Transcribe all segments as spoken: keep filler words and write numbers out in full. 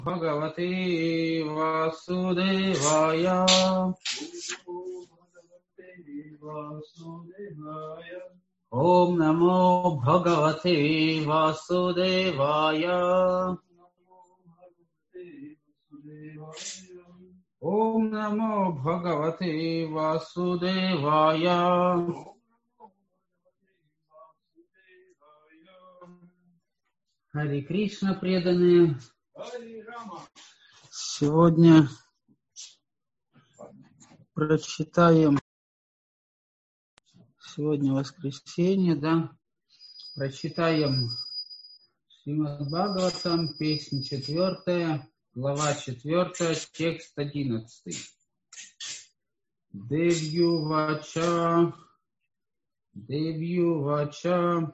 Bhagavate Vasudevaya. Om Namo Bhagavate Vasudevaya. Om Namo Bhagavate Vasudevaya. Харе Кришна, преданные. Сегодня прочитаем, сегодня воскресенье, да, прочитаем Шримад Бхагаватам, песня четвертая, глава четвертая, текст одиннадцатый. Девью вача, девью вача,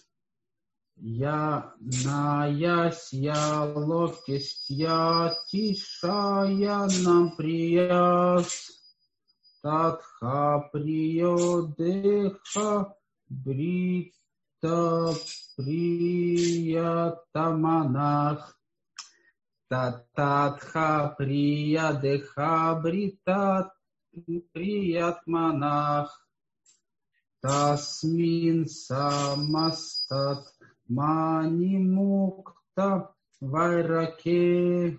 я наясья локестья тишая нам прияс татха прио деха брита приятаманах татха прия деха брита приятманах тасмин самастат Мани мукта вайраке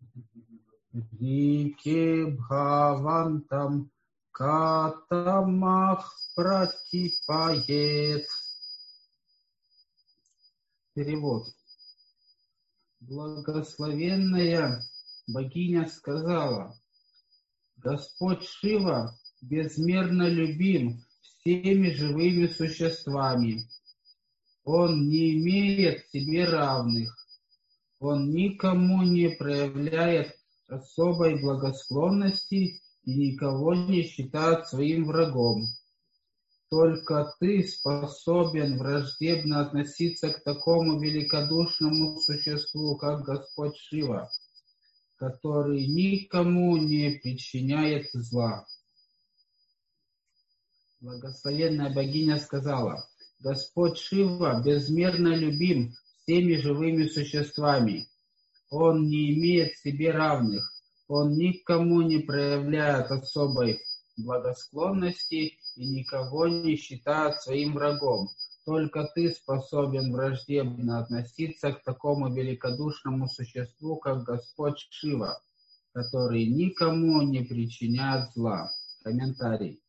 дике бхавантам катамах пратипает. Перевод. Благословенная богиня сказала: Господь Шива безмерно любим всеми живыми существами. Он не имеет себе равных. Он никому не проявляет особой благосклонности и никого не считает своим врагом. Только ты способен враждебно относиться к такому великодушному существу, как Господь Шива, который никому не причиняет зла. Благословенная богиня сказала: Господь Шива безмерно любим всеми живыми существами. Он не имеет себе равных. Он никому не проявляет особой благосклонности и никого не считает своим врагом. Только ты способен враждебно относиться к такому великодушному существу, как Господь Шива, который никому не причиняет зла. Комментарий.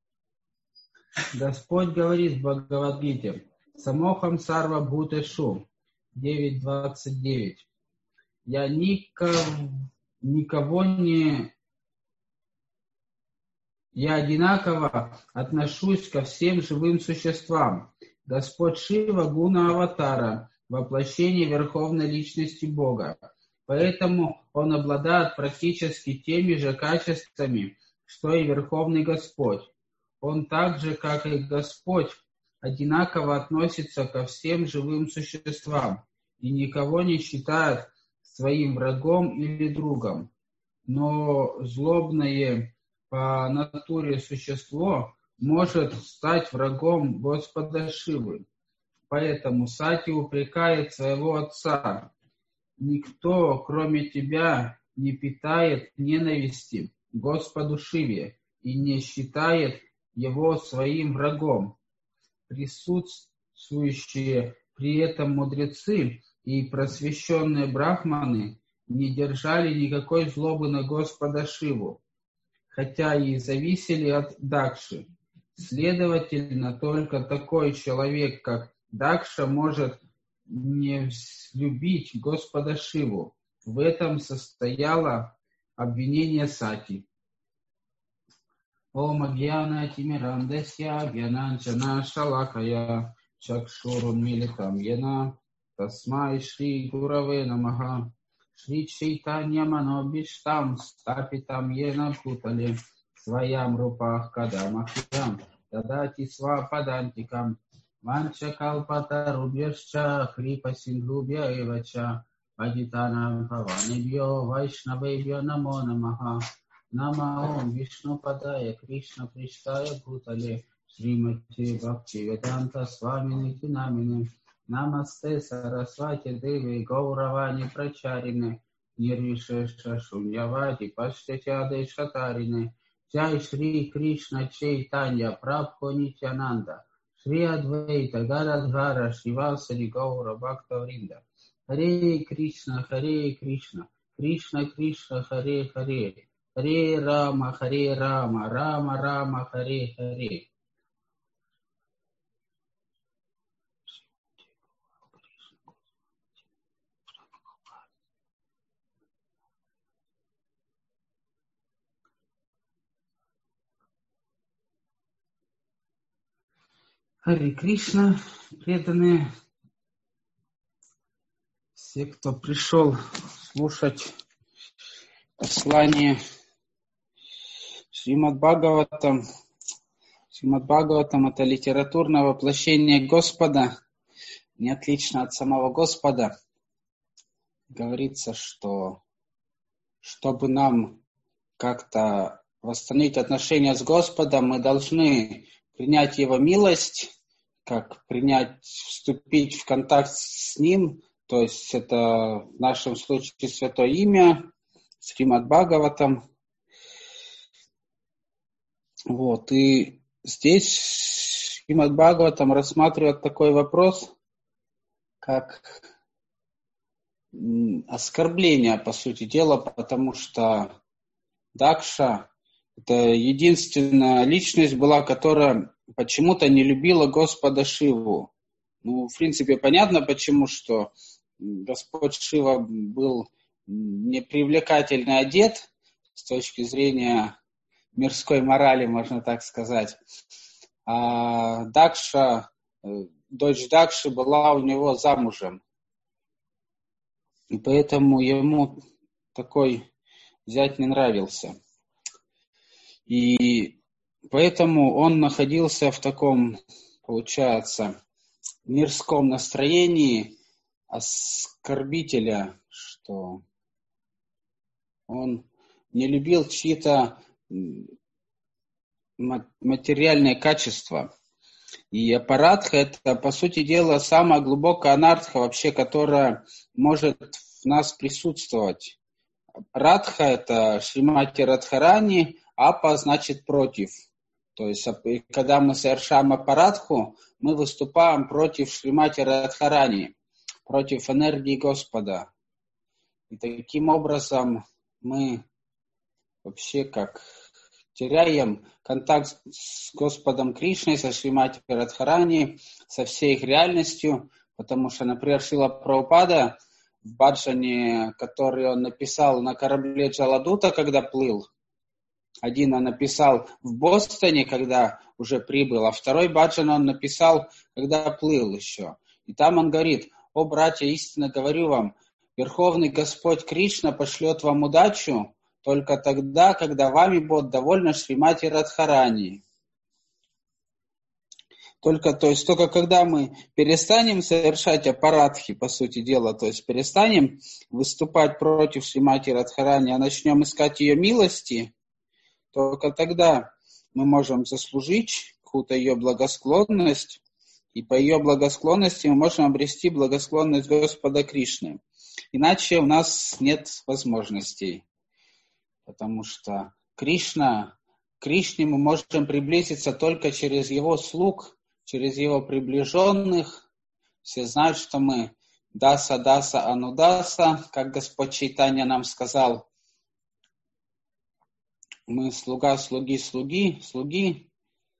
Господь говорит в Бхагавад-гите: Самохам сарва бхутешу девять двадцать девять. Я никого, никого не... Я одинаково отношусь ко всем живым существам. Господь Шива — гуна аватара, воплощение Верховной Личности Бога. Поэтому Он обладает практически теми же качествами, что и Верховный Господь. Он так же, как и Господь, одинаково относится ко всем живым существам и никого не считает своим врагом или другом. Но злобное по натуре существо может стать врагом Господа Шивы. Поэтому Сати упрекает своего отца: «Никто, кроме тебя, не питает ненависти Господу Шиве и не считает его своим врагом». Присутствующие при этом мудрецы и просвещенные брахманы не держали никакой злобы на Господа Шиву, хотя и зависели от Дакши. Следовательно, только такой человек, как Дакша, может не взлюбить Господа Шиву. В этом состояло обвинение Сати. Om Agyana Timirandasya Gyananjana Shalakaya Chakshurun Militam Yena Tasmai Shri Gurave Namaha Shri Chaitanya Manobishtam Stapitam Yena Bhutale Svayam Rupah Kadamakhidam Dadati Svapadantikam Vanchakalpata Rubhyascha Kripa Sindhubhya Evacha Vaditanam Pavanebhyo Vaishnavebhyo Namo Namaha Nama Om Vishnu Padaya Krishna Prishtaya Bhutale Srimati Bhaktivedanta Swamini Namine Namaste Saraswati Devi Gauravani Pracharine Nirvishesha Shunyavadi Paschatyade Shatarine Jai Shri Krishna Chaitanya Prabhu Nityananda Shri Advaita Gadadhara Shivasari Gaura Bhakta Vrinda Hare Krishna Hare Krishna Krishna Krishna Hare Hare Hare Rama Hare Rama Rama Rama Hare Hare. Харе Кришна, преданные, все, кто пришел слушать послание Шримад Бхагаватам. Шримад Бхагаватам — это литературное воплощение Господа, не отлично от самого Господа. Говорится, что чтобы нам как-то восстановить отношения с Господом, мы должны принять Его милость, как принять, вступить в контакт с Ним, то есть это в нашем случае Святое Имя, Шримад Бхагаватам. Вот, и здесь Шримад Бхагаватам рассматривает такой вопрос, как оскорбление, по сути дела, потому что Дакша — это единственная личность была, которая почему-то не любила Господа Шиву. Ну, в принципе, понятно, почему, что Господь Шива был непривлекательно одет с точки зрения мирской морали, можно так сказать. А Дакша, дочь Дакши, была у него замужем. И поэтому ему такой зять не нравился. И поэтому он находился в таком, получается, мирском настроении оскорбителя, что он не любил чьи-то материальные качества. И апарадха — это, по сути дела, самая глубокая анартха вообще, которая может в нас присутствовать. Радха — это Шримати Радхарани, апа значит против. То есть, когда мы совершаем апарадху, мы выступаем против Шримати Радхарани, против энергии Господа. И таким образом мы вообще как теряем контакт с Господом Кришной, со Шримати Радхарани, со всей их реальностью, потому что, например, Шрила Прабхупада в баджане, который он написал на корабле Джаладута, когда плыл, один он написал в Бостоне, когда уже прибыл, а второй баджан он написал, когда плыл еще. И там он говорит: «О, братья, истинно говорю вам, Верховный Господь Кришна пошлет вам удачу только тогда, когда вами будет довольна Шримати Радхарани». Только, то есть, только когда мы перестанем совершать апарадхи, по сути дела, то есть перестанем выступать против Шримати Радхарани, а начнем искать ее милости, только тогда мы можем заслужить какую-то ее благосклонность, и по ее благосклонности мы можем обрести благосклонность Господа Кришны. Иначе у нас нет возможностей, потому что Кришна, к Кришне мы можем приблизиться только через его слуг, через его приближенных. Все знают, что мы даса, даса, анудаса, как Господь Чайтанья нам сказал. Мы слуга, слуги, слуги, слуги,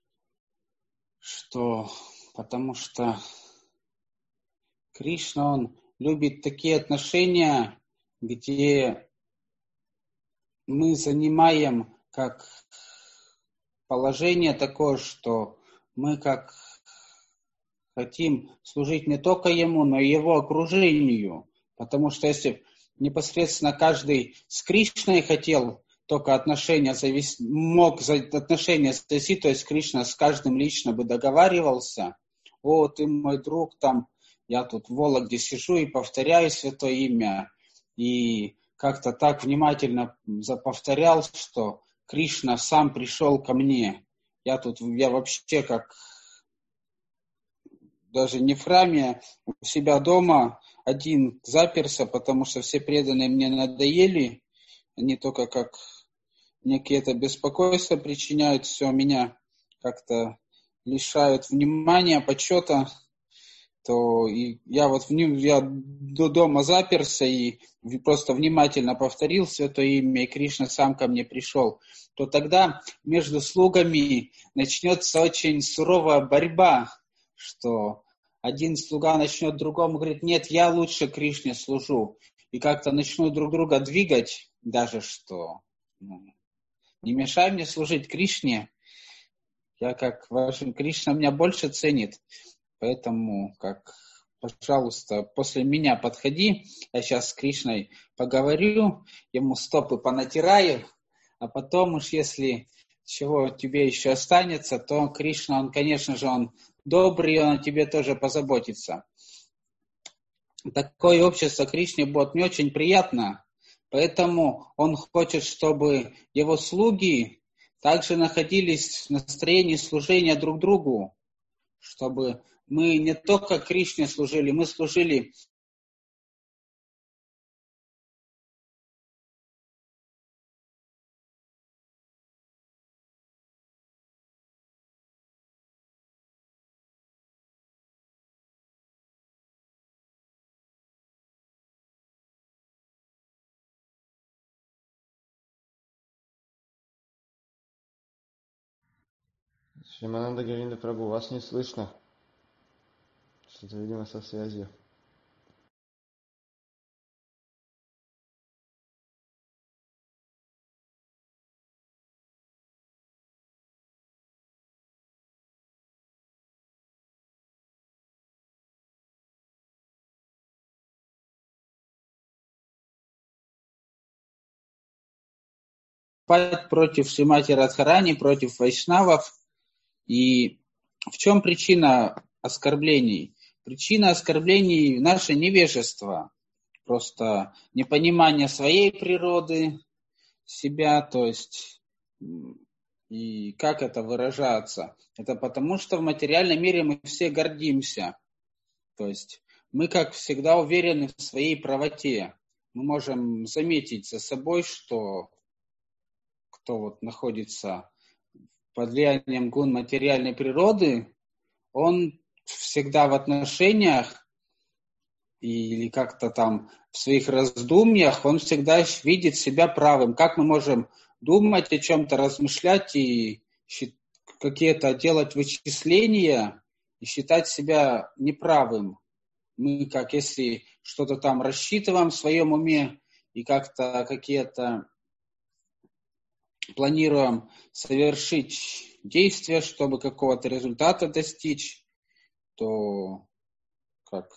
что, потому что Кришна, он любит такие отношения, где мы занимаем как положение такое, что мы как хотим служить не только ему, но и его окружению. Потому что если непосредственно каждый с Кришной хотел только отношения завести, мог отношения завести, то есть Кришна с каждым лично бы договаривался: «О, ты мой друг, там, я тут в Вологде сижу и повторяю святое имя». И как-то так внимательно повторял, что Кришна сам пришел ко мне. Я тут, я вообще как даже не в храме, а у себя дома один заперся, потому что все преданные мне надоели. Они только как некие это беспокойство причиняют, все меня как-то лишают внимания, почета. То и я вот в нем, я до дома заперся и просто внимательно повторил святое имя, и Кришна сам ко мне пришел, то тогда между слугами начнется очень суровая борьба, что один слуга начнет другому говорить: нет, я лучше Кришне служу, и как-то начнут друг друга двигать, даже что ну, не мешай мне служить Кришне, я как вашим Кришна меня больше ценит. Поэтому, как, пожалуйста, после меня подходи, я сейчас с Кришной поговорю, ему стопы понатираю, а потом уж если чего тебе еще останется, то Кришна, он, конечно же, он добрый, он о тебе тоже позаботится. Такое общество Кришне будет не очень приятно, поэтому он хочет, чтобы его слуги также находились в настроении служения друг другу, чтобы мы не только Кришне служили, мы служили Шримананда Говинда Прабу, вас не слышно. Что-то, видимо, со связью. против Шримати Радхарани, против вайшнавов. И в чем причина оскорблений? Причина оскорблений – наше невежество, просто непонимание своей природы, себя, то есть, и как это выражается? Это потому, что в материальном мире мы все гордимся, то есть мы, как всегда, уверены в своей правоте. Мы можем заметить за собой, что кто вот находится под влиянием гун материальной природы, он всегда в отношениях или как-то там в своих раздумьях, он всегда видит себя правым. Как мы можем думать о чем-то, размышлять и какие-то делать вычисления и считать себя неправым? Мы, как если что-то там рассчитываем в своем уме и как-то какие-то планируем совершить действия, чтобы какого-то результата достичь, то как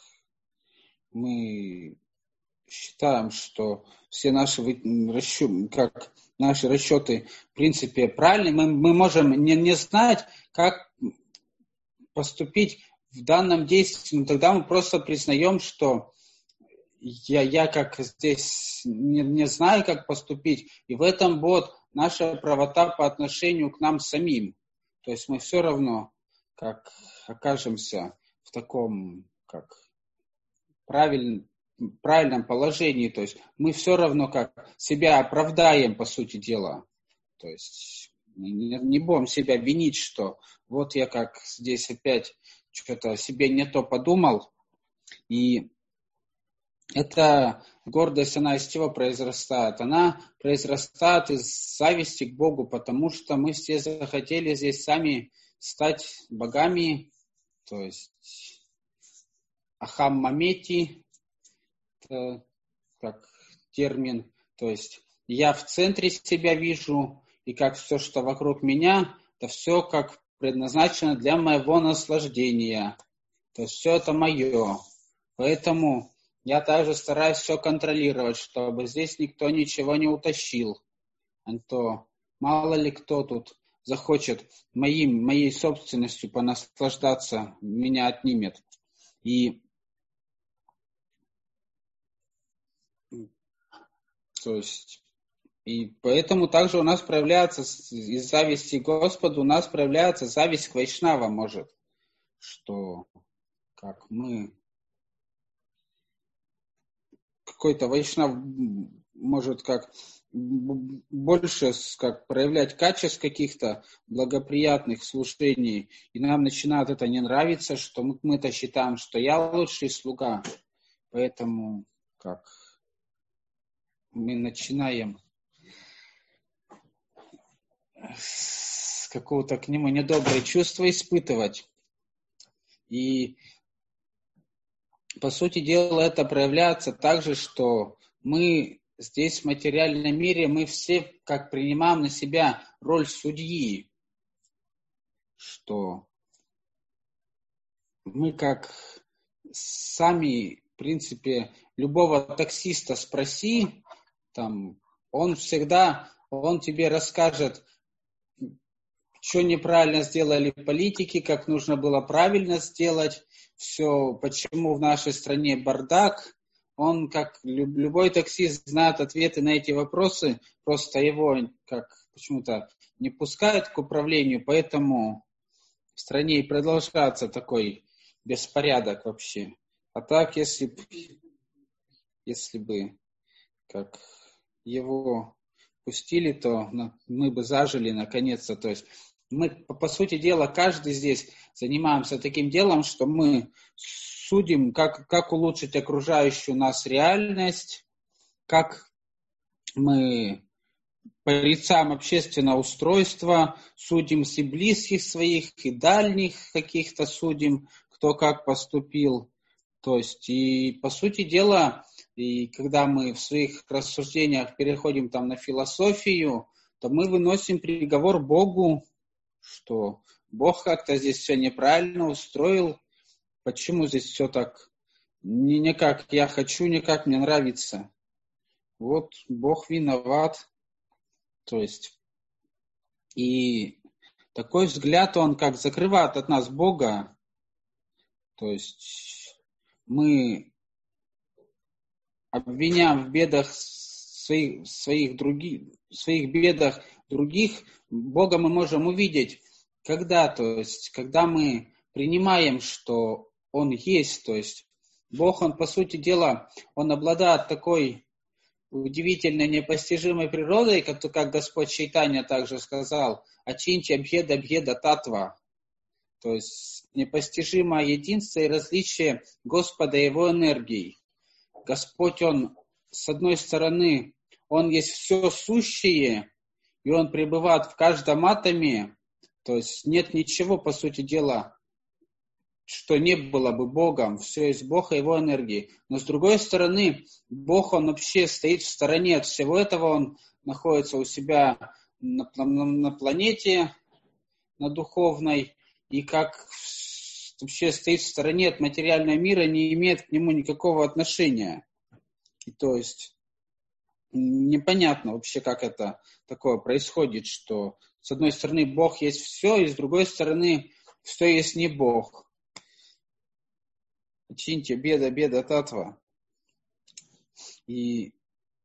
мы считаем, что все наши расчеты, как наши расчеты в принципе правильны, мы, мы можем не, не знать, как поступить в данном действии, но тогда мы просто признаем, что я, я как здесь не, не знаю, как поступить, и в этом будет наша правота по отношению к нам самим. То есть мы все равно как окажемся в таком как правильном, правильном положении. То есть мы все равно как себя оправдаем, по сути дела. То есть не, не будем себя винить, что вот я как здесь опять что-то себе не то подумал. И эта гордость, она из чего произрастает? Она произрастает из зависти к Богу, потому что мы все захотели здесь сами стать богами, то есть ахам мамети, как термин, то есть я в центре себя вижу, и как все, что вокруг меня, это все как предназначено для моего наслаждения. То есть все это мое. Поэтому я также стараюсь все контролировать, чтобы здесь никто ничего не утащил. А то мало ли кто тут захочет моим, моей собственностью понаслаждаться, меня отнимет. И то есть и поэтому также у нас проявляется из зависти к Господу, у нас проявляется зависть к вайшнавам, может, что как мы, какой-то вайшнав может как больше как проявлять качеств каких-то благоприятных служений, и нам начинает это не нравиться, что мы, мы-то считаем, что я лучший слуга, поэтому как мы начинаем с какого-то к нему недоброе чувство испытывать. И по сути дела это проявляется так же, что мы здесь в материальном мире, мы все как принимаем на себя роль судьи, что мы как сами, в принципе, любого таксиста спроси, там, он всегда, он тебе расскажет, что неправильно сделали политики, как нужно было правильно сделать, все, почему в нашей стране бардак. Он, как любой таксист, знает ответы на эти вопросы, просто его как почему-то не пускают к управлению, поэтому в стране и продолжается такой беспорядок вообще. А так, если бы, если бы как его пустили, то мы бы зажили наконец-то. То есть мы, по сути дела, каждый здесь занимаемся таким делом, что мы судим, как, как улучшить окружающую нас реальность, как мы порицаем общественное устройство, судим и близких своих, и дальних каких-то судим, кто как поступил. То есть, и по сути дела, и когда мы в своих рассуждениях переходим там на философию, то мы выносим приговор Богу, что Бог как-то здесь все неправильно устроил. Почему здесь все так не, не как я хочу, не как мне нравится? Вот Бог виноват. То есть, и такой взгляд, он как закрывает от нас Бога. То есть, мы обвиняем в бедах своих, своих, других, в своих бедах других. Бога мы можем увидеть, когда, то есть, когда мы принимаем, что Он есть, то есть Бог, Он, по сути дела, Он обладает такой удивительной, непостижимой природой, как, как Господь Чайтанья также сказал, «Ачинча бхеда бхеда татва», то есть непостижимое единство и различие Господа и Его энергии. Господь, Он, с одной стороны, Он есть все сущее, и Он пребывает в каждом атоме, то есть нет ничего, по сути дела, что не было бы Богом, все есть Бог и Его энергии. Но с другой стороны, Бог, Он вообще стоит в стороне от всего этого, Он находится у себя на, на, на планете, на духовной, и как вообще стоит в стороне от материального мира, не имеет к нему никакого отношения. И то есть непонятно вообще, как это такое происходит, что с одной стороны Бог есть все, и с другой стороны все есть не Бог. Чиньте беда, беда татва. И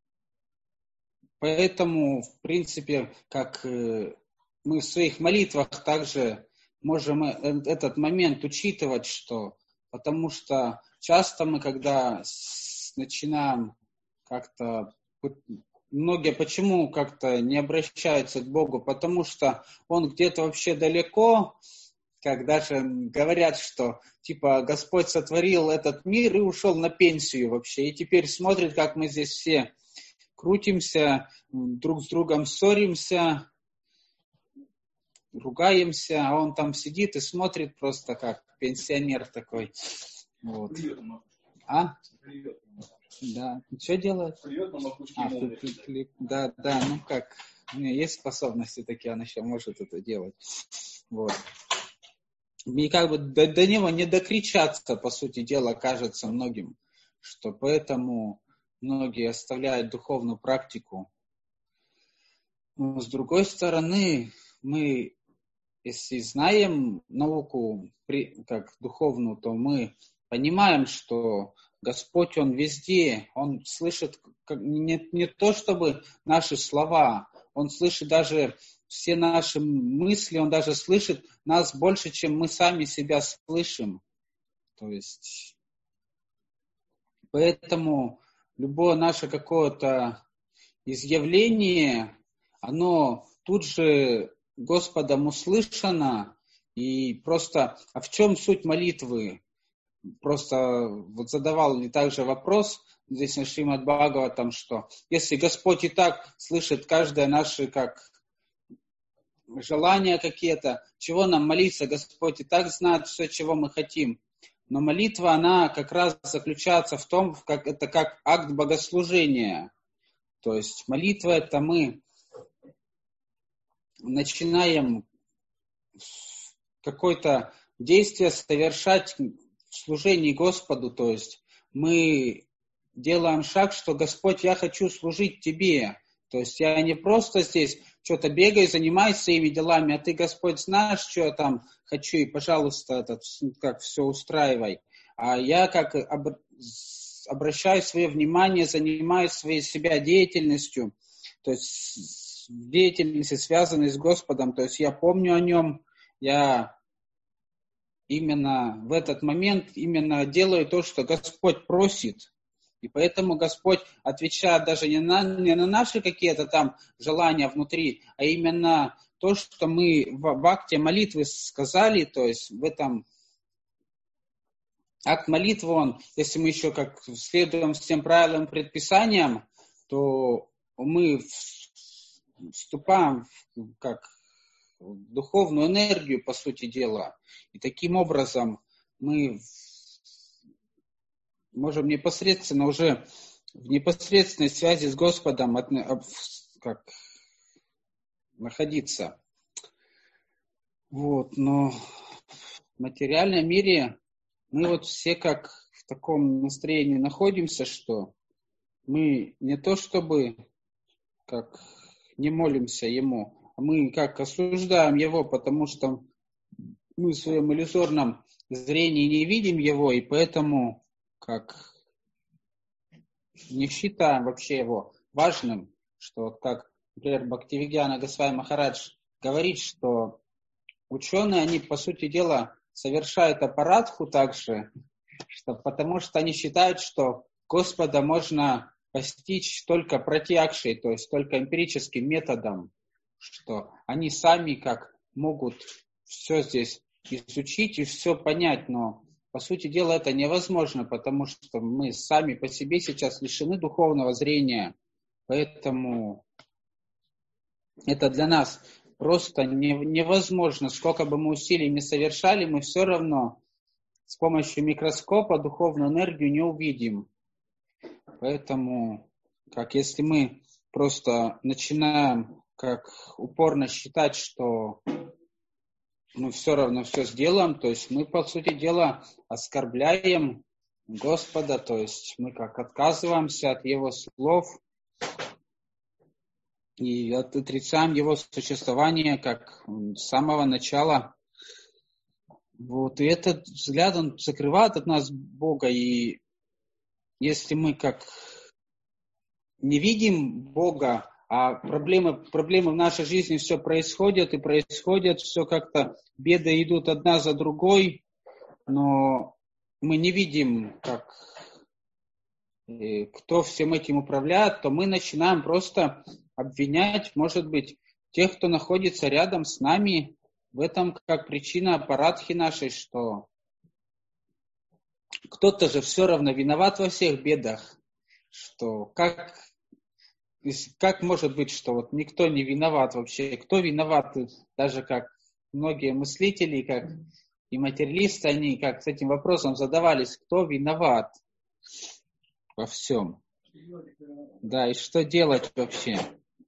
поэтому, в принципе, как мы в своих молитвах также можем этот момент учитывать, что потому что часто мы, когда начинаем как-то, многие почему как-то не обращаются к Богу, потому что Он где-то вообще далеко, как даже говорят, что типа Господь сотворил этот мир и ушел на пенсию вообще, и теперь смотрит, как мы здесь все крутимся, друг с другом ссоримся, ругаемся, а он там сидит и смотрит просто как пенсионер такой. Вот. А? Да. Что делает? А, да, да, ну как, у меня есть способности такие, он еще может это делать. Вот. И как бы до, до него не докричаться, по сути дела, кажется многим, что поэтому многие оставляют духовную практику. Но с другой стороны, мы, если знаем науку как духовную, то мы понимаем, что Господь, Он везде, Он слышит не, не то чтобы наши слова, Он слышит даже все наши мысли, Он даже слышит нас больше, чем мы сами себя слышим. То есть, поэтому любое наше какое-то изъявление, оно тут же Господом услышано. И просто, а в чем суть молитвы? Просто вот задавал ли также вопрос здесь на Шримад Бхагаватам, что если Господь и так слышит каждое наше как желания какие-то, чего нам молиться, Господь и так знает все, чего мы хотим. Но молитва, она как раз заключается в том, как это как акт богослужения. То есть молитва — это мы начинаем какое-то действие совершать в служении Господу. То есть мы делаем шаг, что Господь, я хочу служить Тебе. То есть я не просто здесь что-то бегаю, занимаюсь своими делами, а Ты, Господь, знаешь, что я там хочу, и, пожалуйста, этот, как все устраивай. А я как об, обращаю свое внимание, занимаюсь своей себя деятельностью, то есть деятельностью, связанной с Господом. То есть я помню о Нем, я именно в этот момент именно делаю то, что Господь просит. И поэтому Господь отвечает даже не на, не на наши какие-то там желания внутри, а именно то, что мы в, в акте молитвы сказали, то есть в этом акт молитвы, он, если мы еще как следуем всем правилам, предписаниям, то мы вступаем в, как в духовную энергию, по сути дела. И таким образом мы можем непосредственно уже в непосредственной связи с Господом как, находиться. Вот, но в материальном мире мы вот все как в таком настроении находимся, что мы не то чтобы как не молимся Ему, а мы как осуждаем Его, потому что мы в своем иллюзорном зрении не видим Его, и поэтому как не считаем вообще его важным, что как, например, Бхактивигьяна Госвами Махарадж говорит, что ученые, они, по сути дела, совершают аппаратху также, что, потому что они считают, что Господа можно постичь только пратьякшей, то есть только эмпирическим методом, что они сами как могут все здесь изучить и все понять, но по сути дела это невозможно, потому что мы сами по себе сейчас лишены духовного зрения, поэтому это для нас просто невозможно. Сколько бы мы усилий не совершали, мы все равно с помощью микроскопа духовную энергию не увидим. Поэтому, как если мы просто начинаем как упорно считать, что мы все равно все сделаем, то есть мы, по сути дела, оскорбляем Господа, то есть мы как отказываемся от Его слов и отрицаем Его существование как с самого начала. Вот, и этот взгляд, он закрывает от нас Бога, и если мы как не видим Бога, а проблемы, проблемы в нашей жизни все происходят и происходят, все как-то беды идут одна за другой, но мы не видим, как, кто всем этим управляет, то мы начинаем просто обвинять, может быть, тех, кто находится рядом с нами, в этом как причина аппаратхи нашей, что кто-то же все равно виноват во всех бедах, что как... Как может быть, что вот никто не виноват вообще? Кто виноват? Даже как многие мыслители, как и материалисты, они как с этим вопросом задавались, кто виноват во всем? Да, и что делать вообще?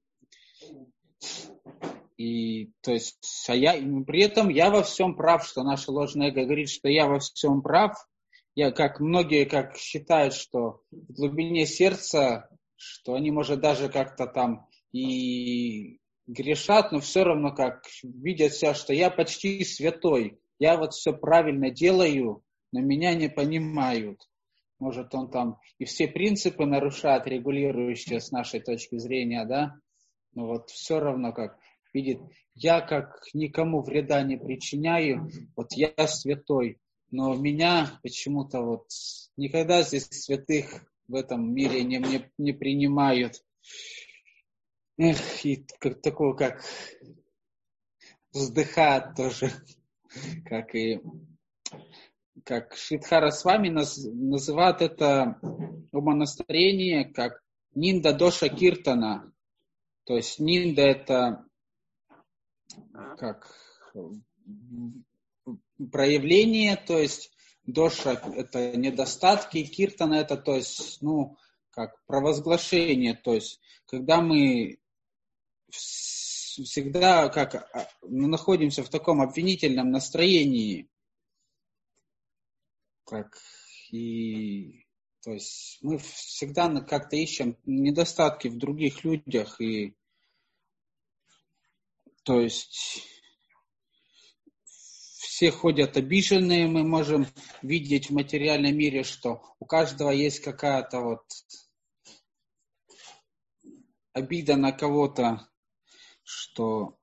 И то есть, а я, при этом я во всем прав, что наше ложное эго говорит, что я во всем прав. Я, как многие как считают, что в глубине сердца, что они, может, даже как-то там и грешат, но все равно как видят себя, что я почти святой, я вот все правильно делаю, но меня не понимают. Может, он там и все принципы нарушает, регулирующие с нашей точки зрения, да, но вот все равно как видит, я как никому вреда не причиняю, вот я святой. но меня почему-то вот никогда здесь святых в этом мире не, не, не принимают. Эх, и как, такого, как вздыхают тоже, как и как Шридхара с вами наз, называют это умонастроение как нинда доша киртана. То есть нинда это как проявление, то есть доша это недостатки, киртана это, то есть, ну, как провозглашение, то есть, когда мы всегда как мы находимся в таком обвинительном настроении, как и, то есть, мы всегда как-то ищем недостатки в других людях, и, то есть, все ходят обиженные, мы можем видеть в материальном мире, что у каждого есть какая-то вот обида на кого-то, что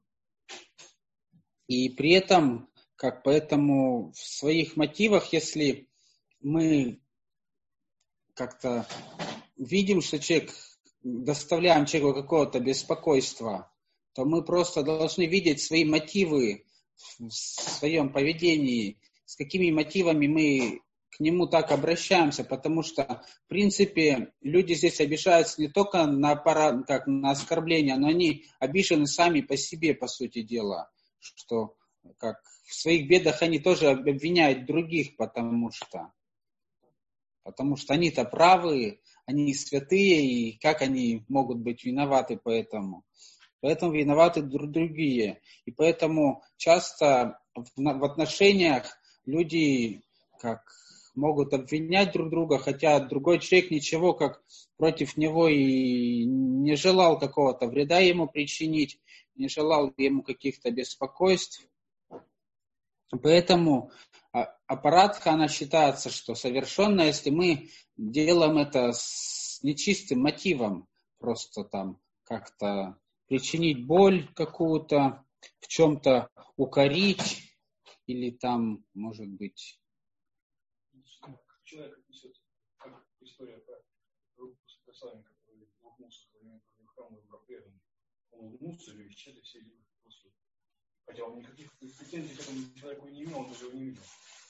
и при этом, как поэтому в своих мотивах, если мы как-то видим, что человек, доставляем человеку какого-то беспокойства, то мы просто должны видеть свои мотивы в своем поведении, с какими мотивами мы к нему так обращаемся, потому что, в принципе, люди здесь обижаются не только на, аппарат, как на оскорбления, но они обижены сами по себе, по сути дела, что как в своих бедах они тоже обвиняют других, потому что, потому что они-то правы, они святые, и как они могут быть виноваты поэтому? Поэтому виноваты другие. И поэтому часто в, в отношениях люди как могут обвинять друг друга, хотя другой человек ничего как против него и не желал какого-то вреда ему причинить, не желал ему каких-то беспокойств. Поэтому аппаратха, она считается, что совершенно, если мы делаем это с нечистым мотивом, просто там как-то причинить боль какую-то, в чем-то укорить, или там, может быть... Человек несет, как история про руку с посланника, который улыбнулся во время храмового преданного. Он улыбнулся, и исчезли все люди просто. Хотя он никаких претензий к этому человеку не имел, он даже его не видел.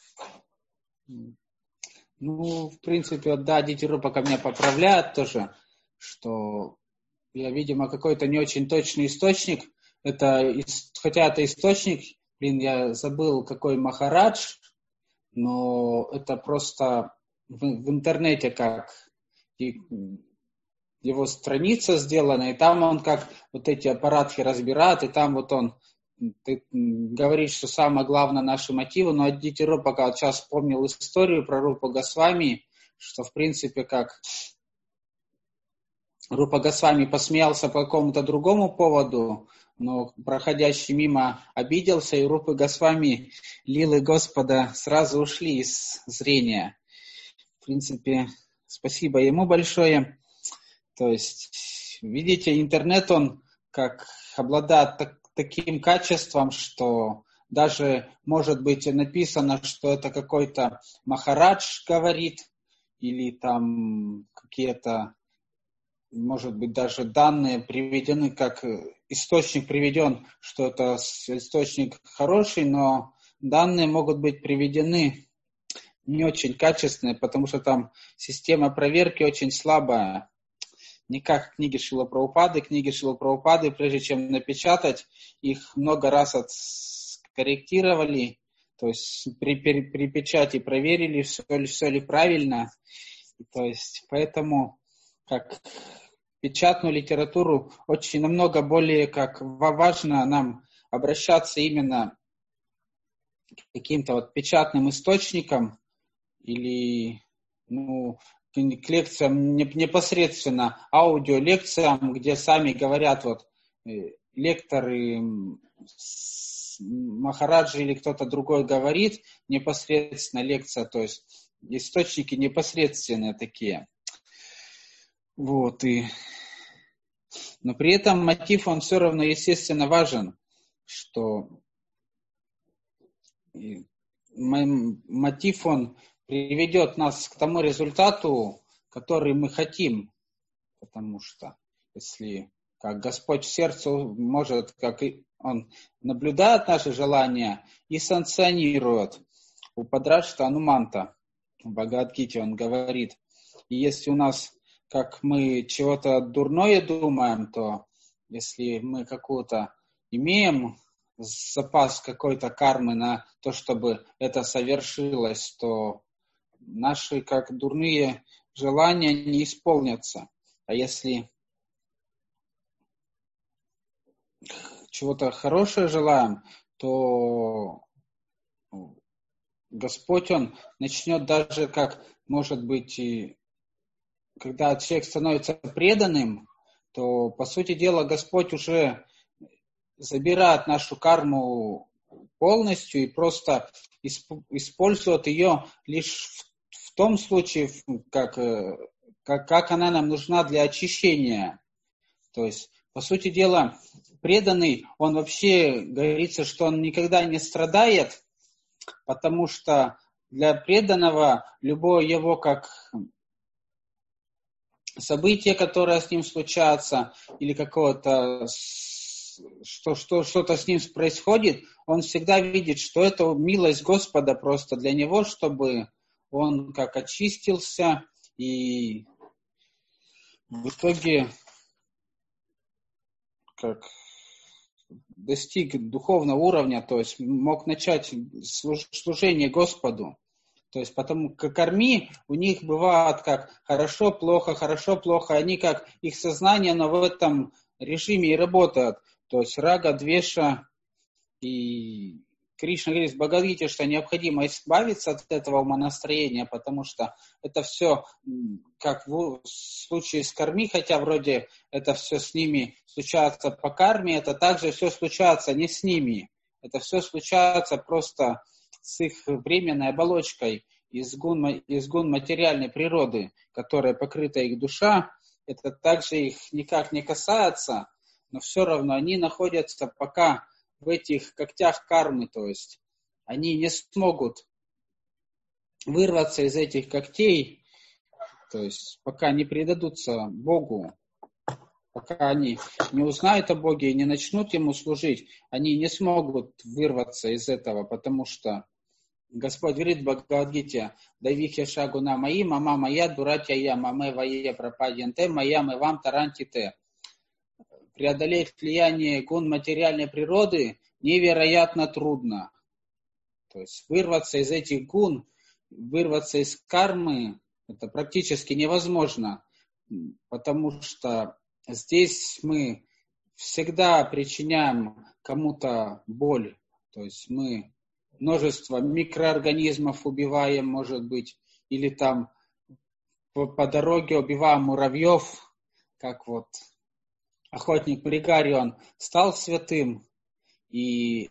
Ну, в принципе, вот, да, Дитирупака меня поправляет тоже, что я, видимо, какой-то не очень точный источник. Это, хотя это источник, блин, я забыл, какой Махарадж, но это просто в, в интернете как и, его страница сделана, и там он как вот эти аппаратки разбирает, и там вот он ты, говорит, что самое главное наши мотивы, но Дитирупака вот сейчас вспомнил историю про Рупа Госвами, что в принципе как Рупа Госвами посмеялся по какому-то другому поводу, но проходящий мимо обиделся, и Рупа Госвами лилы Господа сразу ушли из зрения. В принципе, спасибо ему большое. То есть, видите, интернет, он как обладает так, таким качеством, что даже может быть написано, что это какой-то Махарадж говорит, или там какие-то, может быть, даже данные приведены, как источник приведен, что это источник хороший, но данные могут быть приведены не очень качественные, потому что там система проверки очень слабая. Не как книги Шрила Прабхупады. Книги Шрила Прабхупады, прежде чем напечатать, их много раз откорректировали, то есть при, при, при печати проверили, все ли, все ли правильно. То есть поэтому как печатную литературу очень намного более как важно нам обращаться именно к каким-то вот печатным источникам или ну, к лекциям непосредственно, аудиолекциям, где сами говорят вот лекторы, Махараджи или кто-то другой говорит, непосредственно лекция, то есть источники непосредственные такие. Вот, и... Но при этом мотив, он все равно, естественно, важен, что мотив, он приведет нас к тому результату, который мы хотим. Потому что если как Господь в сердце может, как и Он наблюдает наши желания и санкционирует. У Падрашта Ануманта в Бхагавад-гите он говорит, и если у нас, как мы чего-то дурное думаем, то если мы какую-то имеем запас какой-то кармы на то, чтобы это совершилось, то наши как дурные желания не исполнятся. А если чего-то хорошего желаем, то Господь, Он начнет даже как, может быть, и когда человек становится преданным, то, по сути дела, Господь уже забирает нашу карму полностью и просто использует ее лишь в, в том случае, как, как, как она нам нужна для очищения. То есть, по сути дела, преданный, он вообще, говорится, что он никогда не страдает, потому что для преданного любое его как событие, которое с ним случается, или какое-то что, что, что-то с ним происходит, он всегда видит, что это милость Господа просто для него, чтобы он как очистился и в итоге как достиг духовного уровня, то есть мог начать служение Господу. То есть потому как карми у них бывает как хорошо, плохо, хорошо, плохо. Они как их сознание, но в этом режиме и работают. То есть рага, двеша и Кришна говорит в Бхагавад-гите, что необходимо избавиться от этого умонастроения, потому что это все, как в случае с карми, хотя вроде это все с ними случается по карме, это также все случается не с ними. Это все случается просто с их временной оболочкой из гун, из гун материальной природы, которая покрыта их душа. Это также их никак не касается, но все равно они находятся пока в этих когтях кармы, то есть они не смогут вырваться из этих когтей, то есть пока не предадутся Богу, пока они не узнают о Боге и не начнут Ему служить, они не смогут вырваться из этого, потому что Господь говорит в Бхагавад-гите: «Давихе шагуна мои, мама моя, дуратья я, маме вае пропадьянте, моя мы вам тарантите». Преодолеть влияние гун материальной природы невероятно трудно. То есть вырваться из этих гун, вырваться из кармы, это практически невозможно, потому что здесь мы всегда причиняем кому-то боль. То есть мы множество микроорганизмов убиваем, может быть, или там по, по дороге убиваем муравьев, как вот охотник Бригари, он стал святым и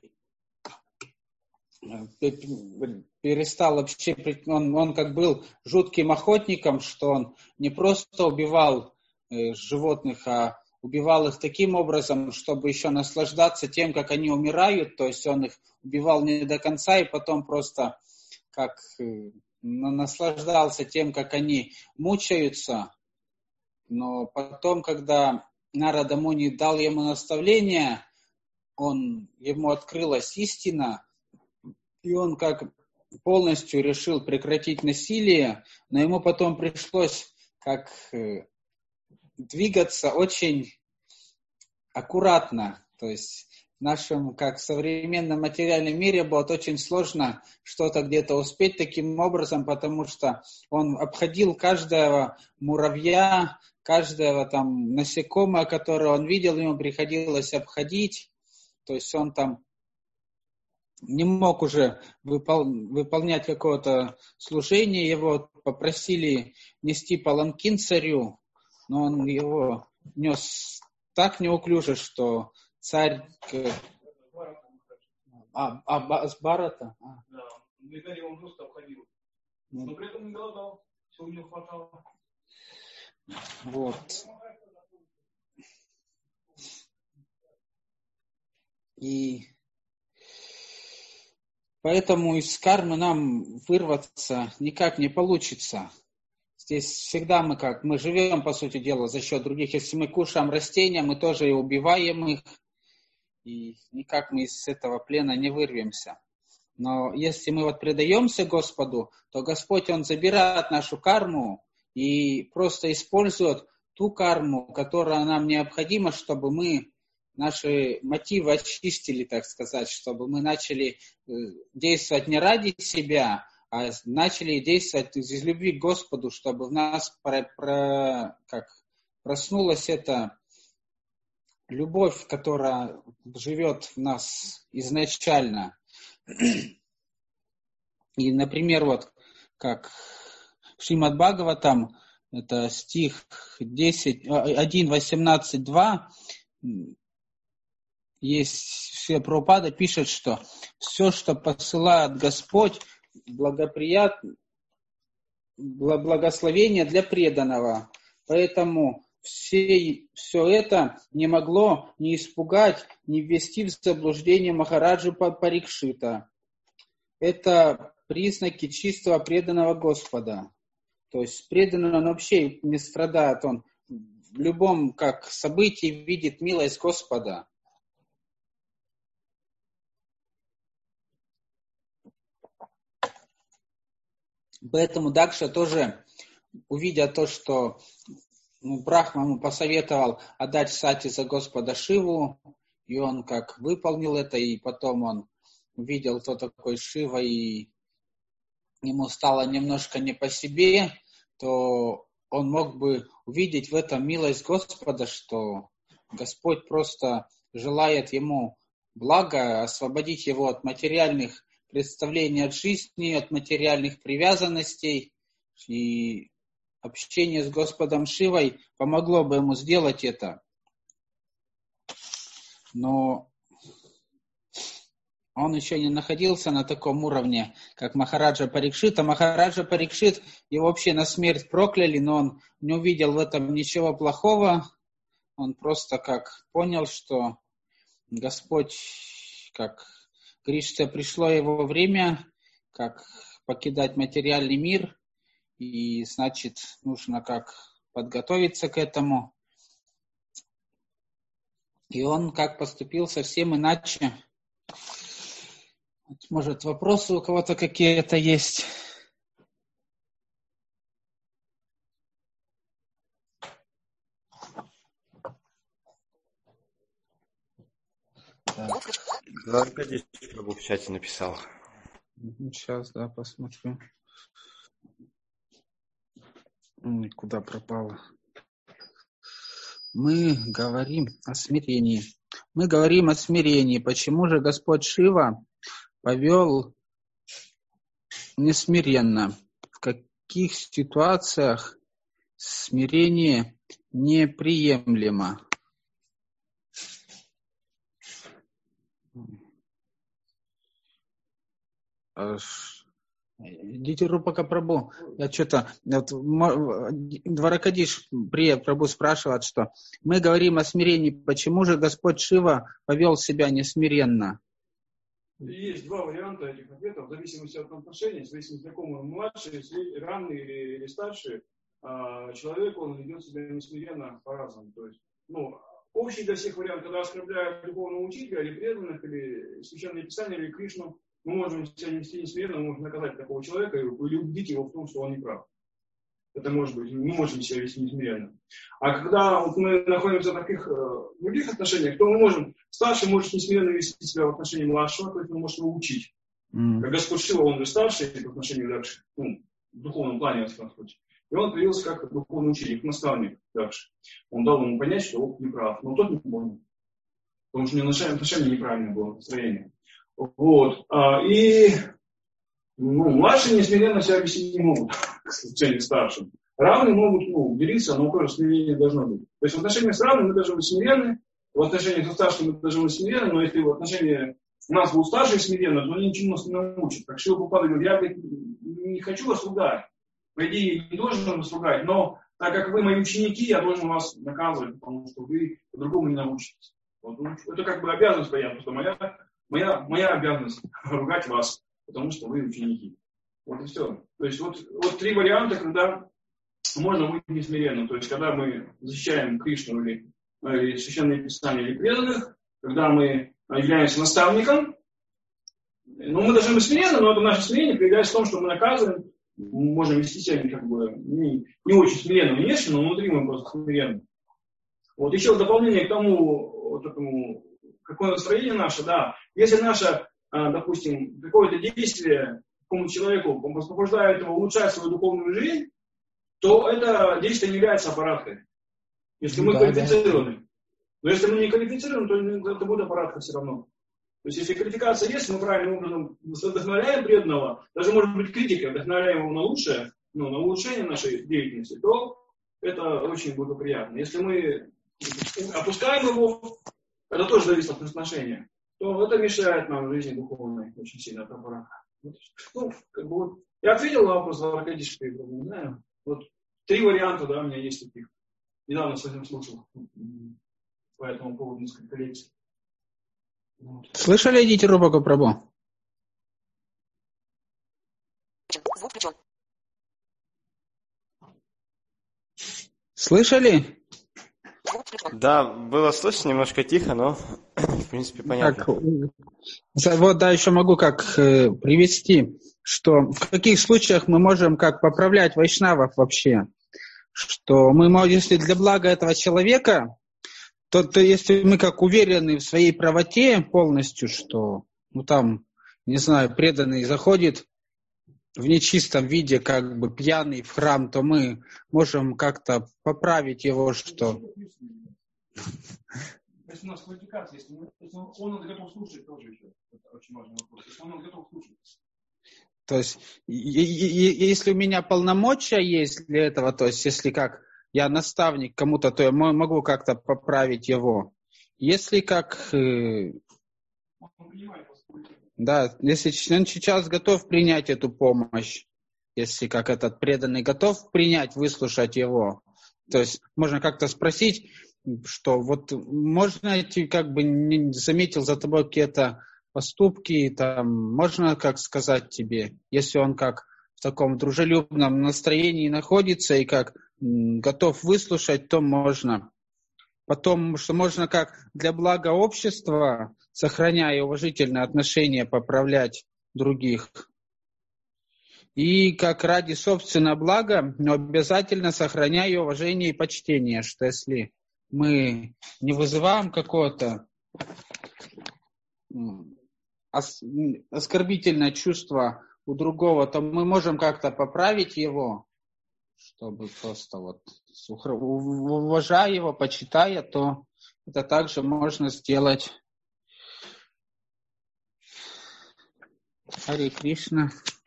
перестал вообще, он, он как был жутким охотником, что он не просто убивал э, животных, а убивал их таким образом, чтобы еще наслаждаться тем, как они умирают, то есть он их убивал не до конца и потом просто как э, наслаждался тем, как они мучаются, но потом, когда Нарада Муни дал ему наставление, он, ему открылась истина, и он как полностью решил прекратить насилие, но ему потом пришлось как двигаться очень аккуратно. То есть в нашем как современном материальном мире будет очень сложно что-то где-то успеть таким образом, потому что он обходил каждого муравья, каждого там насекомого, которое он видел, ему приходилось обходить. То есть он там не мог уже выпол... выполнять какое-то служение. Его попросили нести паланкин царю, но он его нес так неуклюже, что царь... А, а с Барата? А. Да, в он просто обходил. Но при этом не голодал, все у него хватало. Вот. И Поэтому из кармы нам вырваться никак не получится. Здесь всегда мы как, мы живем, по сути дела, за счет других. Если мы кушаем растения, мы тоже и убиваем их. И никак мы из этого плена не вырвемся. Но если мы вот предаемся Господу, то Господь, Он забирает нашу карму и просто использует ту карму, которая нам необходима, чтобы мы наши мотивы очистили, так сказать, чтобы мы начали действовать не ради себя, а начали действовать из любви к Господу, чтобы в нас про, про, как, проснулась эта любовь, которая живет в нас изначально. И, например, вот как в Шримад Бхагаватам, это стих десять, один, восемнадцать, два, есть, Шрила Прабхупада пишет, что все, что посылает Господь, благоприятно, благословение для преданного. Поэтому все, все это не могло не испугать, не ввести в заблуждение Махараджу Парикшита. Это признаки чистого преданного Господа. То есть преданный он вообще не страдает, он в любом как событии видит милость Господа. Поэтому Дакша тоже, увидя то, что ну, Брахма ему посоветовал отдать сати за Господа Шиву, и он как выполнил это, и потом он увидел, кто такой Шива, и ему стало немножко не по себе, то он мог бы увидеть в этом милость Господа, что Господь просто желает ему блага, освободить его от материальных представлений от жизни, от материальных привязанностей, и общение с Господом Шивой помогло бы ему сделать это. Но он еще не находился на таком уровне, как Махараджа Парикшит. А Махараджа Парикшит его вообще на смерть прокляли, но он не увидел в этом ничего плохого. Он просто как понял, что Господь, как говорит, что пришло его время, как покидать материальный мир, и значит нужно как подготовиться к этому. И он как поступил совсем иначе. Может, вопросы у кого-то какие-то есть? Да, Аркадий Прабhu в чате написал. Сейчас, да, посмотрю. Куда пропало? Мы говорим о смирении. Мы говорим о смирении. Почему же Господь Шива повел несмиренно? В каких ситуациях смирение неприемлемо? Дити Рупака Прабу, я что-то, вот, Дваракадиш Прия Прабу спрашивает, что мы говорим о смирении, почему же Господь Шива повел себя несмиренно? Есть два варианта этих ответов, в зависимости от отношений, в зависимости от того, он младший, равный или, или старший, человек, он ведет себя несмиренно по-разному. То есть, ну, общий для всех вариант, когда оскорбляют духовного учителя, или преданных, или Священное Писание, или Кришну, мы можем себя нести несмиренно, мы можем наказать такого человека или убедить его в том, что он не прав. Это может быть, мы можем себя вести несмиренно. А когда вот мы находимся в таких э, других отношениях, то мы можем, старший может несмиренно вести себя в отношении младшего, то есть он может его учить. Mm. Как Господь Шива, он же старший в отношении Дакши, ну, в духовном плане, если он хочет. И он появился как духовный ученик, наставник Дакши. Он дал ему понять, что он не прав, но тот не понял. Потому что у него отношение неправильное было, настроение. Вот. А, и ну, младшие несмиренно себя вести не могут, к сожалению, старшим. Равные могут ну, делиться, но тоже смирение должно быть. То есть в отношениях с равными мы должны быть смиренны, в отношениях со старшими мы должны быть смиренны, но если в отношении у нас был старший смиренно, то они ничему нас не научат. Так Шрила Прабхупада говорит, я говорит, не хочу вас ругать. По идее, не должен вас ругать, но так как вы мои ученики, я должен вас наказывать, потому что вы по-другому не научитесь. Вот, ну, это как бы обязанность моя, просто моя, моя, моя обязанность ругать вас. потому что вы ученики. Вот и все. То есть вот, вот три варианта, когда можно быть несмиренным. То есть когда мы защищаем Кришну или, или Священное Писание или преданных, когда мы являемся наставником, ну, мы должны быть смиренны, но это наше смирение проявляется в том, что мы наказываем, мы можем вести себя как бы не, не очень смиренно внешне, но внутри мы просто смиренны. Вот еще в дополнение к тому, вот этому, какое настроение наше, да, если наше, допустим, какое-то действие какому-то человеку побуждает его улучшать свою духовную жизнь, то это действие не является аппараткой. Если мы да, квалифицированы. Да. Но если мы не квалифицированы, то это будет аппаратка все равно. То есть, если квалификация есть, мы правильным образом вдохновляем преданного, даже, может быть, критикой вдохновляем его на лучшее, ну, на улучшение нашей деятельности, то это очень благоприятно. Если мы опускаем его, это тоже зависит от отношения, то это мешает нам в жизни духовной очень сильно, это аппаратка. Ну, как бы вот, я ответил на вопрос Аркадьевича, не знаю. Вот три варианта, да, у меня есть таких. Недавно с этим слушал по этому поводу несколько лекций. Вот. Слышали, идите Рупака Прабху? Звук включен. Слышали? Да, было слышно, немножко тихо, но в принципе понятно. Так, вот, да, еще могу как э, привести, что в каких случаях мы можем как поправлять вайшнавов вообще, что мы можем, если для блага этого человека, то, то если мы как уверены в своей правоте полностью, что, ну там, не знаю, преданный заходит в нечистом виде, как бы пьяный в храм, то мы можем как-то поправить его, что... Если у нас квалификация, если, мы, если он, он готов слушать, тоже еще. Это очень важный вопрос. Если он готов слушать. То есть, если у меня полномочия есть для этого, то есть, если как я наставник кому-то, то я могу как-то поправить его. Если как... Да, если он сейчас готов принять эту помощь, если как этот преданный готов принять, выслушать его, то есть можно как-то спросить, что вот можно, как бы не заметил за тобой какие-то поступки, там, можно как сказать тебе, если он как в таком дружелюбном настроении находится и как м, готов выслушать, то можно. Потом, что можно как для блага общества, сохраняя уважительные отношения, поправлять других. И как ради собственного блага, но обязательно сохраняя уважение и почтение, что если мы не вызываем какое-то оскорбительное чувство у другого, то мы можем как-то поправить его, чтобы просто вот уважая его, почитая, то это также можно сделать. Харе Кришна.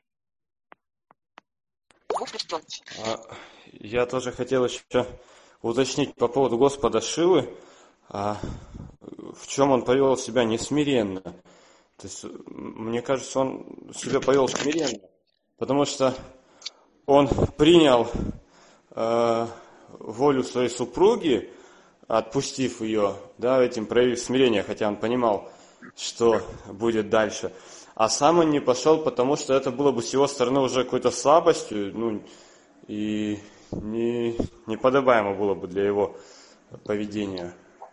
Я тоже хотел еще уточнить по поводу Господа Шивы, а в чем он повел себя несмиренно. То есть, мне кажется, он себя повел смиренно, потому что он принял э, волю своей супруги, отпустив ее, да, этим проявив смирение, хотя он понимал, что будет дальше. А сам он не пошел, потому что это было бы с его стороны уже какой-то слабостью, ну, и не, неподобаемо было бы для его поведения.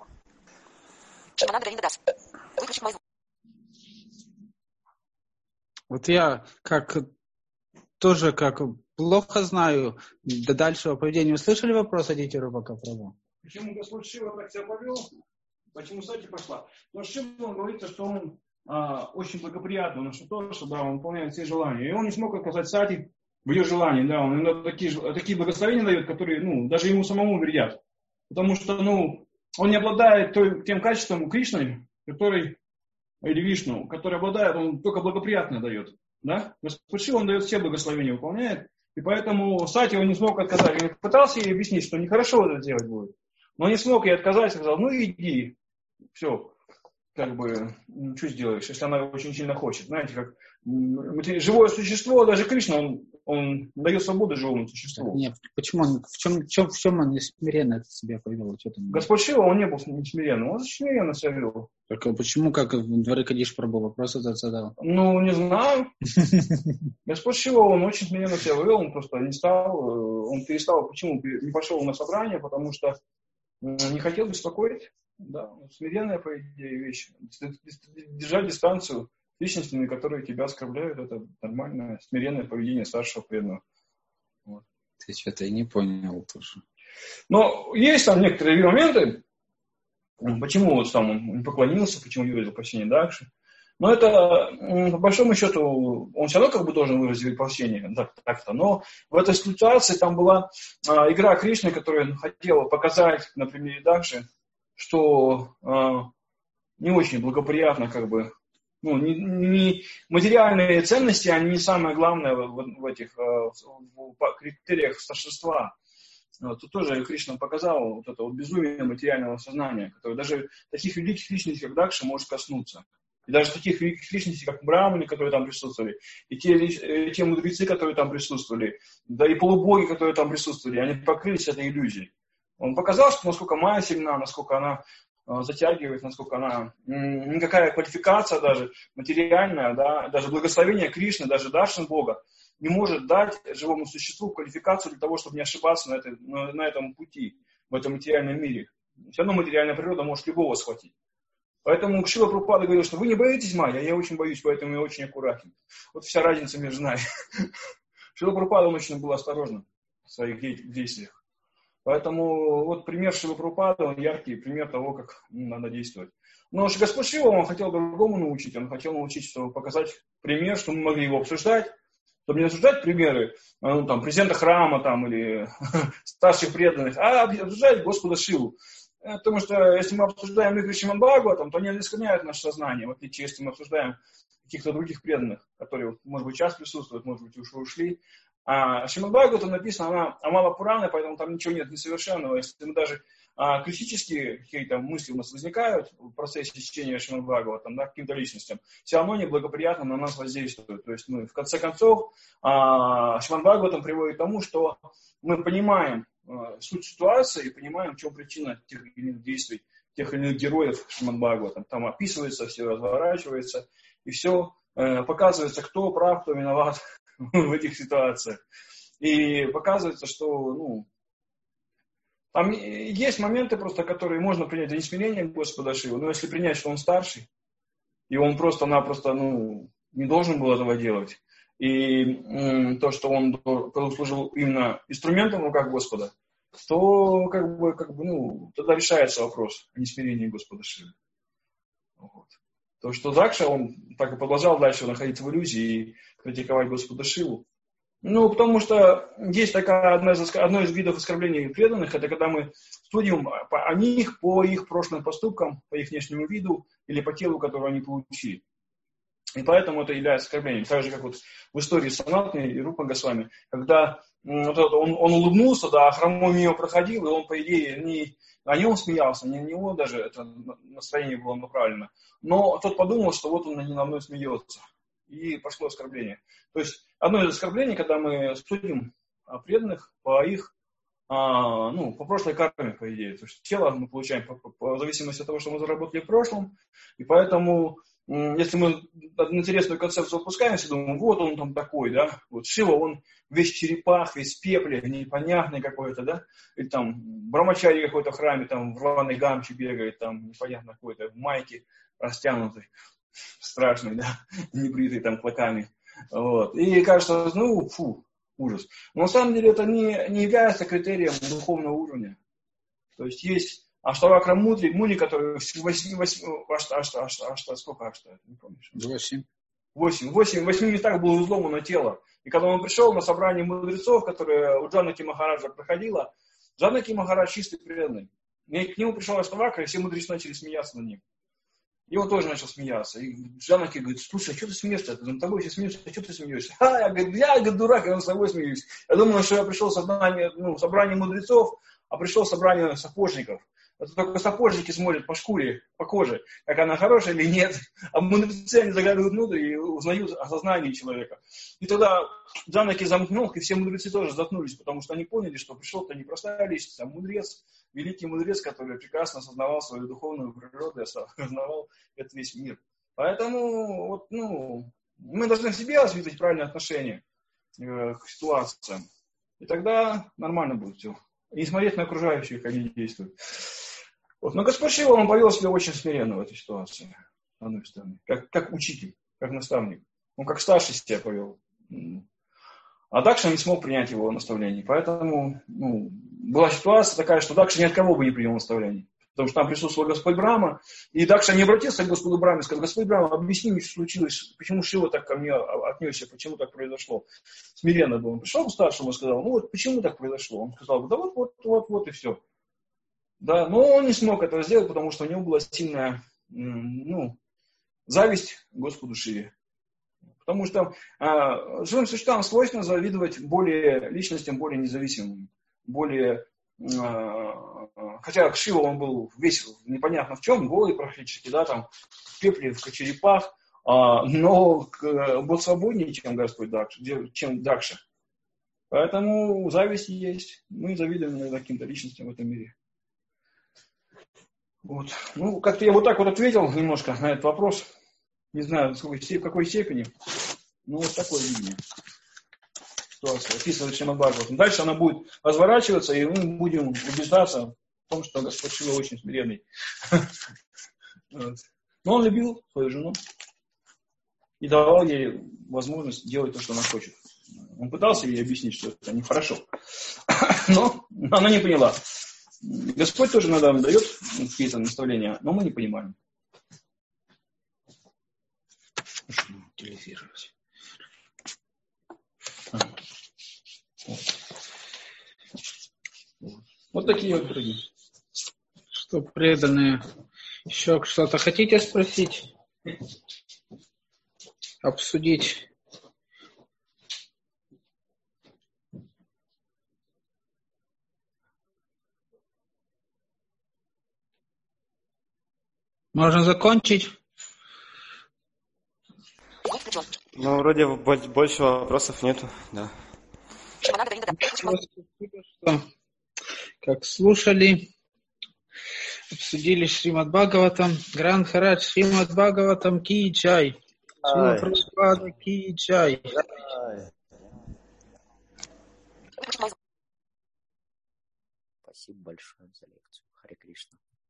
Вот я как тоже как плохо знаю до дальшего поведения. Вы слышали вопрос о Дите Рупака Прабху? Почему Господь Шива так себя повел? Почему Сати пошла? Потому что Шива, он говорит, что он а, очень благоприятный, он что то, что да, он выполняет все желания. И он не смог отказать Сати в ее желании, да, он иногда такие, такие благословения дает, которые, ну, даже ему самому вредят. Потому что, ну, он не обладает той, тем качеством Кришны, который, или Вишну, который обладает, он только благоприятно дает. Да? Господь Шива, он дает все благословения, выполняет. И поэтому Сати он не смог отказать. Он пытался ей объяснить, что нехорошо это делать будет. Но не смог ей отказать, сказал, ну иди. Все. Как бы, что сделаешь, если она очень сильно хочет. Знаете, как живое существо, даже Кришна, он он дает свободу живому существу. Нет, почему он, в чем, в чем, в чем он несмиренно это себя повел? Что там? Господь Шива, он не был несмиренным, он смиренно себя вел. Только почему, как в дворе Кадиш Прабху вопрос этот задал? Ну, не знаю. Господь Шива, он очень смиренно себя вел, он просто не стал, он перестал, почему не пошел на собрание, потому что не хотел беспокоить. Да, смиренная, по идее, вещь. Держать дистанцию с личностями, которые тебя оскорбляют, это нормальное, смиренное поведение старшего преданного. Вот. Ты что-то и не понял тоже. Но есть там некоторые моменты, почему вот там он не поклонился, почему не выразил почтение Дакши. Но это, по большому счету, он все равно как бы должен выразить почтение так-то. Но в этой ситуации там была а, игра Кришны, которая хотела показать на примере Дакши, что а, не очень благоприятно, как бы, ну, не, не материальные ценности, они не самое главное в, в этих а, в критериях старшинства. Тут тоже Кришна показал вот это вот безумие материального сознания, которое даже таких великих личностей, как Дакша, может коснуться. И даже таких великих личностей, как Брахманы, которые там присутствовали, и те, те мудрецы, которые там присутствовали, да и полубоги, которые там присутствовали, они покрылись этой иллюзией. Он показал, что насколько Майя сильна, насколько она затягивает, насколько она никакая квалификация даже материальная, да, даже благословение Кришны, даже даршан Бога не может дать живому существу квалификацию для того, чтобы не ошибаться на, этой, на, на этом пути, в этом материальном мире. Все равно материальная природа может любого схватить. Поэтому Шрила Прабхупада говорил, что вы не боитесь Майя, я очень боюсь, поэтому я очень аккуратен. Вот вся разница между нами. Шрила Прабхупада очень был осторожен в своих действиях. Поэтому вот пример Шрила Прабхупада, он яркий пример того, как надо действовать. Но Господь Шива, он хотел другому научить, он хотел научить, чтобы показать пример, что мы могли его обсуждать, чтобы не обсуждать примеры ну, там, президента храма там, или старших преданных, а обсуждать Господа Шиву. Потому что если мы обсуждаем Игоря Шримад Бхагаватам, то они оскверняют наше сознание, в отличие, если мы обсуждаем каких-то других преданных, которые, может быть, сейчас присутствуют, может быть, уже ушли. А Шримад Бхагаватам написано, она Амала Пурана, поэтому там ничего нет несовершенного. Если мы даже а, критические какие-то мысли у нас возникают в процессе чтения Шримад Бхагаватам, да, каким-то личностям, все равно неблагоприятно на нас воздействуют. То есть мы, в конце концов, а, Шримад Бхагаватам приводит к тому, что мы понимаем суть ситуации и понимаем, в чем причина тех или иных действий, тех или иных героев Шримад Бхагаватам. Там описывается, все разворачивается, и все э, показывается, кто прав, кто виноват в этих ситуациях. И показывается, что ну, там есть моменты, просто, которые можно принять за несмирение Господа Шивы, но если принять, что он старший, и он просто-напросто ну, не должен был этого делать, и м, то, что он служил именно инструментом в руках Господа, то как бы, как бы, ну, тогда решается вопрос о несмирении Господа Шивы. Вот. То, что Дакша, он так и продолжал дальше находиться в иллюзии и критиковать Господа Шиву. Ну, потому что есть такая одна из, одно из видов оскорблений преданных, это когда мы судим о них по их прошлым поступкам, по их внешнему виду или по телу, которое они получили. И поэтому это является оскорблением. Так же, как вот в истории с Санатной и Рупа Госвами, когда вот он, он улыбнулся, да, а хромой мимо проходил, и он, по идее, не о нем смеялся, не на него даже это настроение было направлено. Но тот подумал, что вот он не на мной смеется. И пошло оскорбление. То есть одно из оскорблений, когда мы судим преданных по их, а, ну, по прошлой карме, по идее. То есть тело мы получаем по, по, по зависимости от того, что мы заработали в прошлом. И поэтому если мы интересную концепцию опускаемся, думаем, вот он там такой, да, вот Шива, он весь в черепах, весь в пепле, непонятный какой-то, да, или там Брамачари какой-то в храме, там в рваной гамче бегает, там непонятно какой-то, в майке растянутой, страшный, да, небритый там клоками, вот, и кажется, ну, фу, ужас. Но на самом деле это не, не является критерием духовного уровня, то есть есть Аштавакра Муни, Муни, который восемь, восемь, ашта, ашта, ашта, ашта, сколько ашта, не помнишь? Восемь. Восемь. Восемь. В восьми местах было изломано тело. И когда он пришел на собрание мудрецов, которое у Джанаки Махараджа проходило, Джанаки Махарадж чистый преданный. И к нему пришел Аштавакра, и все мудрецы начали смеяться над ним. И он тоже начал смеяться. И Джанаки говорит, слушай, а что ты смеешься? Над тобой все смеются, а что ты смеешься? А, я, говорит, я, говорит, дурак, я над собой смеюсь. Я думал, что я пришел в собрание, ну, собрание мудрецов, а пришел в собрание сапожников. Это только сапожники смотрят по шкуре, по коже, как она хорошая или нет. А мудрецы, они заглядывают внутрь и узнают о сознании человека. И тогда Джанаки замкнул, и все мудрецы тоже заткнулись, потому что они поняли, что пришел-то не простая личность, а мудрец, великий мудрец, который прекрасно осознавал свою духовную природу и осознавал этот весь мир. Поэтому вот, ну, мы должны в себе развить правильное отношение э, к ситуациям. И тогда нормально будет все. И не смотреть на окружающих, как они действуют. Вот. Но Господь Шива, он повел себя очень смиренно в этой ситуации. С одной стороны. Как, как учитель, как наставник. Он как старший себя повел. А Дакша не смог принять его наставление. Поэтому ну, была ситуация такая, что Дакша ни от кого бы не принял наставление. Потому что там присутствовал Господь Брахма. И Дакша не обратился к Господу Брахме и сказал: Господь Брахма, объясни мне, что случилось, почему Шива так ко мне отнесся, почему так произошло. Смиренно был. Он пришел к старшему и сказал: ну вот почему так произошло. Он сказал: да вот, вот, вот, вот и все. Да, но он не смог этого сделать, потому что у него была сильная ну, зависть к Господу Шиве. Потому что э, живым существам свойственно завидовать более личностям, более независимым, более... Хотя Шива, он был весь непонятно в чем, голый практически, да, там, в пепле, в черепах, но был свободнее, чем Господь Дакша, чем Дакша. Поэтому зависть есть. Мы завидуем иногда каким-то личностям в этом мире. Вот. Ну, как-то я вот так вот ответил немножко на этот вопрос. Не знаю, в какой степени. Ну, вот такое видение. Ситуация описывает Шримад Бхагаватам. Дальше она будет разворачиваться, и мы будем убеждаться в том, что Господь Шива очень смиренный. Но он любил свою жену и давал ей возможность делать то, что она хочет. Он пытался ей объяснить, что это нехорошо. Но она не поняла. Господь тоже иногда дает какие-то наставления, но мы не понимаем. Утилизировать. Вот такие вот другие. Что преданные? Еще что-то хотите спросить? Обсудить? Можно закончить? Ну, вроде больше вопросов нету, да. Спасибо, что как слушали, обсудили Шримад Бхагаватам. Гран Харадж, Шримад Бхагаватам ки джай. Шрила Прабхупада ки джай. Спасибо большое за лекцию. Харе Кришна.